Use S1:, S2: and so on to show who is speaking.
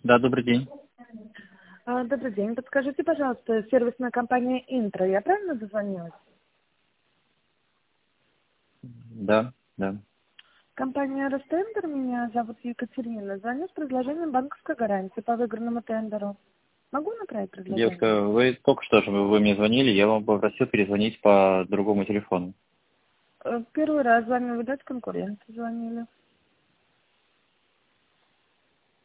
S1: Да, добрый день.
S2: Добрый день. Подскажите, пожалуйста, сервисная компания «Интро». Я правильно дозвонилась?
S1: Да, да.
S2: Компания «Ростендер», меня зовут Екатерина. Звоню с предложением банковской гарантии по выигранному тендеру. Могу направить предложение?
S1: Девушка, вы только что же вы мне звонили, я вам попросил перезвонить по другому телефону.
S2: Первый раз звоню, видать, конкуренты звонили.